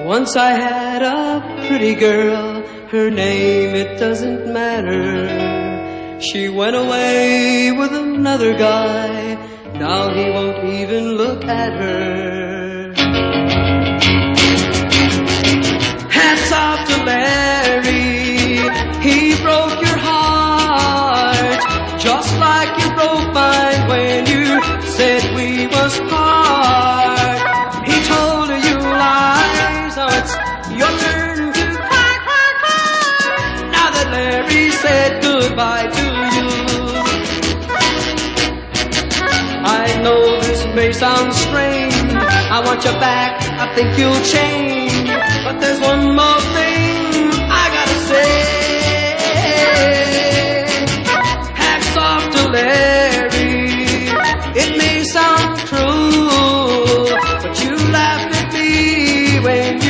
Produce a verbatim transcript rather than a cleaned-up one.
Once I had a pretty girl, her name it doesn't matter. She went away with another guy, now he won't even look at her. Hats off to Larry, he broke your heart, just like you broke mine when you said we must part. He told you lies, now it's your turn to cry, cry, cry. Now that Larry said goodbye to you, I know this may sound strange, I want you back, I think you'll change, but there's one more thing I gotta say. Hats off to Larry, it may sound cruel, but you laughed at me when you